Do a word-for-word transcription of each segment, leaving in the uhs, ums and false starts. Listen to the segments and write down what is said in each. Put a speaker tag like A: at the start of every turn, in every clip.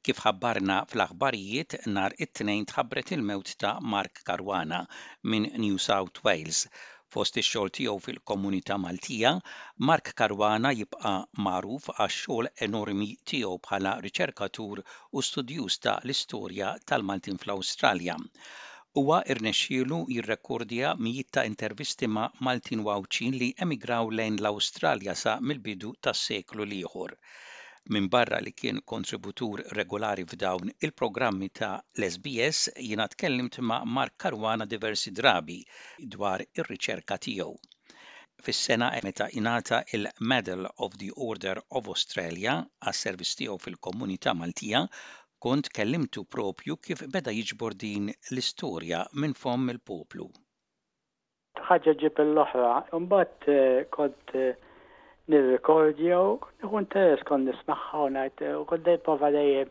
A: Kif ħabbarna fl-aħbarijiet nhar it-Tnejn tħabbret il-mewt ta' Mark Caruana minn New South Wales. Fost ix-xogħol tiegħu fil-komunità Maltija, Mark Caruana jibqa' magħruf għax-xogħol enormi tiegħu bħala riċerkatur u studjuż ta' l-istorja tal-Maltin fl-Awstralja. Huwa rnexxielu jirrekkordja mijiet ta' intervisti ma' Maltin Wawċin li emigraw lejn l-Awstralja sa mill-bidu tas-seklu l-ieħor. Minn barra li kien kontributur regolari f'dawn il-programmi ta' l-S B S, jiena tkellimt ma' Mark Caruana diversi drabi dwar ir-riċerka tiegħu. Fis-sena meta ingħata il-Medal of the Order of Australia għas-servizz tiegħu fil-komunità Maltija, kont kellimtu propju kif beda jiġbor din l-istorja minn fomm il-poplu.
B: Ħaġa ġib l-oħra, imbagħad kont nirrekordjaw, u interess kon nismaħħa u ngħid u kont nipprova dejjem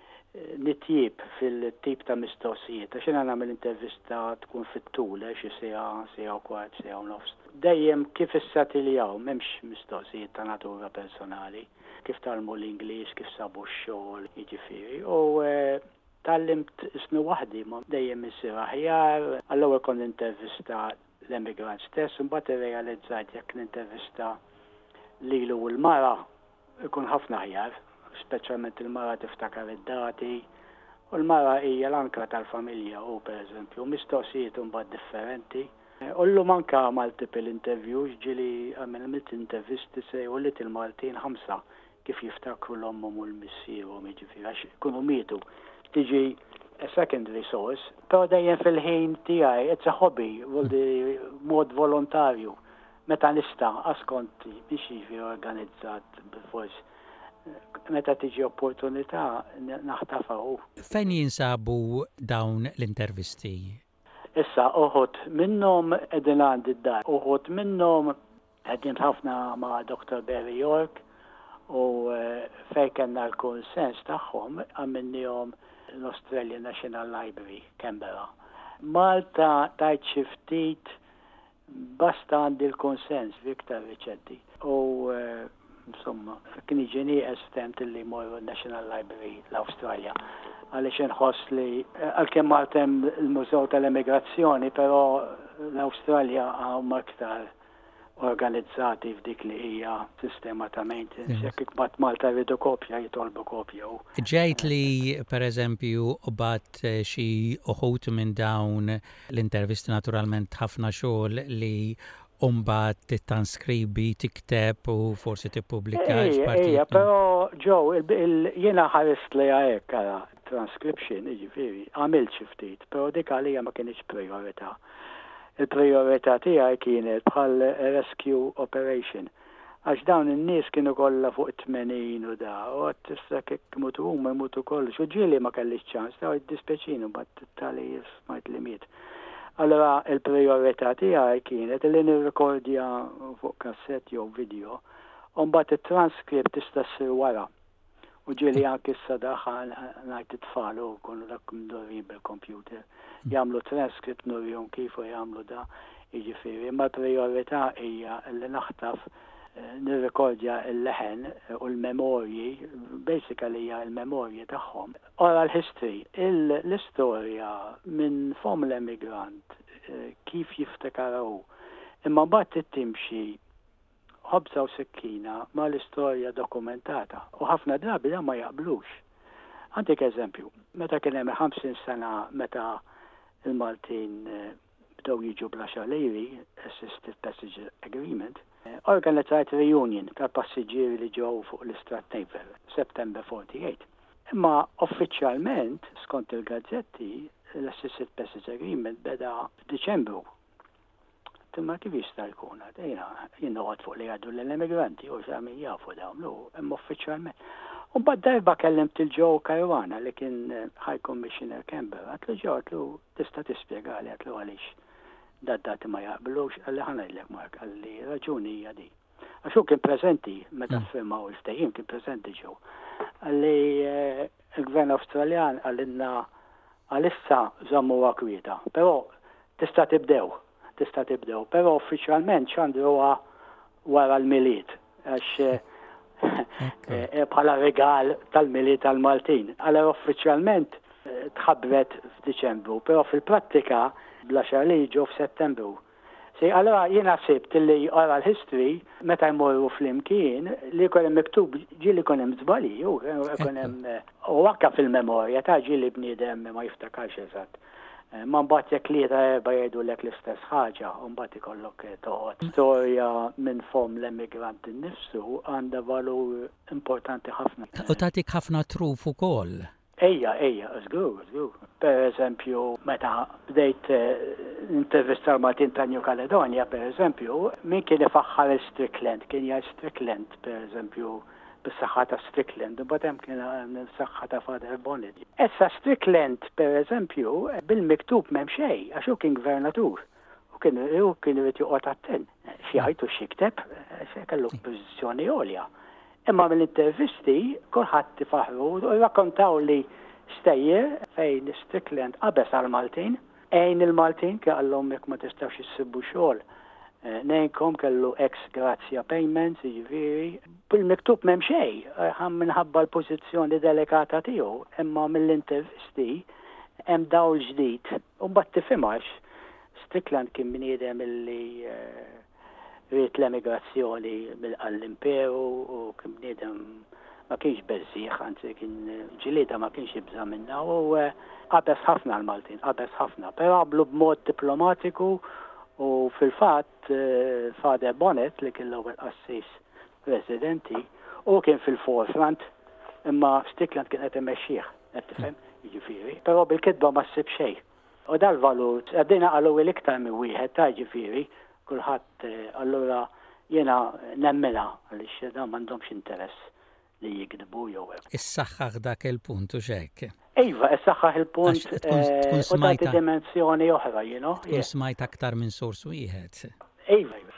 B: nitjib fil-tip ta' mistoqsijiet, għax jiena nagħmel intervista tkun fit-tul xi siegħa, siegħa u kwart, siegħa u nofs. Dejjem kif issatiljaw m'hemmx mistoqsijiet ta' natura personali, kif talmu l-Ingliż, kif sabu x-xogħol, jiġifieri. U tallimt isnu waħdi ma dejjem isir aħjar, allura kont intervista l-emigrant stess, imbagħad irrealizzajt jekk nintervista lilu u l-mara ikun ħafna ħjar, speċjalment il-mara tiftakar id-dati, u l-mara hija l-ankra tal-familja u pereżempju mistoqsijiet imbagħad differenti. U llum anke multiple interviews ġieli għamilt intervisti se u lit il-Maltin ħamsa kif jiftakru l-ommhom u l-missierhom jiġifieri għax ikunu mietu. Tiġi a secondary source, però dejjem fil-ħin tiegħi it's a hobby, mod volontarju. Meta nista' askonti biex jiġi organizzat b'fors. Meta tiġi opportunità naħtafaw.
C: Fejn jinsabu dawn l-intervisti?
B: Issa uħud minnhom qegħdin għandi d-dar, uħud minnhom qegħdin ħafna ma' Doctor Barry York u fejn kellna l-konsens tagħhom għamilnihom l-Australian National Library, Canberra. Malta tajt xi ftit basta għandi l-konsens Viktor Riċetti. U insomma, kien iġini estent li morru National Library l-Awstralja. Għaliex inħoss li għalkemm għaltem il-Mużew tal-Emigrazzjoni, però l-Awstralja huma aktar organizzati f'dik li hija sistema ta' maintenance. Jekk bat Malta jridu kopja jitolbu kopja.
C: Ġejt li pereżempju bat xi uħut minn dawn l-intervisti naturalment ħafna xogħol li umbat tittanskribi, tikteb u forsi tippubblika
B: x'partijiet. Ejja, però Joe, jiena ħarist li hekk ara transcription, jiġifieri, għamilt xi ftit, però dik għalija ma kienx priorità. Il-priorità tiegħi kienet bħal rescue operation. Għax dawn in-nies kienu kollha fuq tmenin u da, u għad tista' kek mutu huma jmutu kollox. U ġieli ma kellix ċans, daw id-dispeċinu bad tali smajt li miet. Allora il-priorità tiegħi kienet li nirrekordja fuq kassett jew video, u mbagħad it-transkript tista' ssir wara. U ġieli anke issa daħal ngħid it-tfal u kunu dak mdorrin bil-computer. Jagħmlu transkript nurjhom kif u jagħmlu da, jiġifieri. Imma l-priorità hija li naħtaf nirrekordja l-leħen u l-memorji, basically hija l-memorji tagħhom. Oral history, l-istorja minn fom l-emigrant, kif jiftakaraw. Imma mbagħad timxi ħobza u sekkina ma l-istorja dokumentata. U ħafna drabi da ma jaqblux. Għandik eżempju, meta kien hemm ħamsin sena meta il-Maltin bdew jiġu bla xalejri, Assisted Passenger Agreement, organizzajt reunion tal-passiġġieri li ġew fuq l-Strat Navel, September forty-eight. Imma uffiċjalment, skont il-gazzetti, l-Assisted Passenger Agreement beda f'Diċembru. Imma kif jista' jkun għad, jien noqgħod fuq li għadu l-immigranti u x'għamil jafu dawn, imma uffiċjalment. U bad darba kellimt il-Joe Caruana li kien High Commissioner Canberra, għatlu ġew għatlu tista' tispjegali għatlu għaliex dad-dati ma jaqblux, għalli ħanajdlek Mark, għalli raġuni hija di. Għaxu kien preżenti meta firmaw il-ftehim kien preżenti ġew. Għalli il-Gvern Awstraljan għallinna għalissa żammu kwieta, però tista' tibdew, tista' tibdew, però uffiċjalment x'għandu huwa wara l-miliet għax bħala regal tal-Mili tal-Maltin. Allora uffiċjalment tħabbret f'Diċembru, però fil-prattika bla xahar li ġew f'Settembru. Si, allora jiena sibt li oral history meta jmorru fl-imkien li jkun hemm miktub ġieli jkun hemm żbali, u jkun hemm u anke fil-memorja ta' ġieli bniedem ma jiftakarx eżatt. Ma mbagħad jekk li erba' jgħidulek l-istess ħaġa, u mbagħad ikollok toqgħod. Storja minn fom l-emigrant innifsu għandha valur importanti ħafna.
C: U tagħtik ħafna truf ukoll.
B: Ejja, ejja, żgur, żgur. Per eżempju, meta bdejt intervistar Maltin ta' New Caledonia, per eżempju, min kien ifaħħar Strickland, kien jgħid Strickland, per eżempju, bis-saħħa ta' Strickland, u badem kien bis-saħħa ta' Father Bonnet. Essa Strickland, per eżempju, bil-miktub m'hemm xejn, għax hu kien gvernatur. U kien irid joqgħod attent. Xi ħajtu xikteb, se kellu pożizzjoni għolja. Imma mill-intervisti kulħadd tifaħru u rakkontaw li stejjer fejn Strickland qabeż għal-Maltin, għejn il-Maltin kellhom jekk ma tistax issibbu xogħol. Nejnkom kellu ex grazzja payments, jiġifieri, bil-miktub m'hemm xejn, minħabba l-pożizzjoni delikata tiegħu, imma mill-intervisti hemm dawl ġdid. U mbagħad tifhimx, Strickland kien bniedem illi rrit l-emigrazzjoni għall-imperu u kien bniedem ma kienx beżżieħ, anzi kien ġilieda ma kienx jibża minna u qabeż ħafna l-Maltin, qabeż ħafna, però qablu b'mod diplomatiku u fil-fatt Father Bonnet li kien l-ewwel qassis residenti u kien fil-forefront imma Strickland kien qed imexxih, qed tifhem, jiġifieri, però bil-kitba ma ssib xejn. U dal-valur għaddejna qalu l-iktar minn wieħed ta' jiġifieri kulħadd allura jiena nemmela għaliex da m'għandhomx interess li jikdbu jew hekk.
C: Issaħħaħ dak il-punt u x'hekk.
B: Iva, issaħħaħ il-punt u tagħti dimensjoni oħra, you know.
C: Tkun smajt aktar minn sors wieħed.
B: Iva,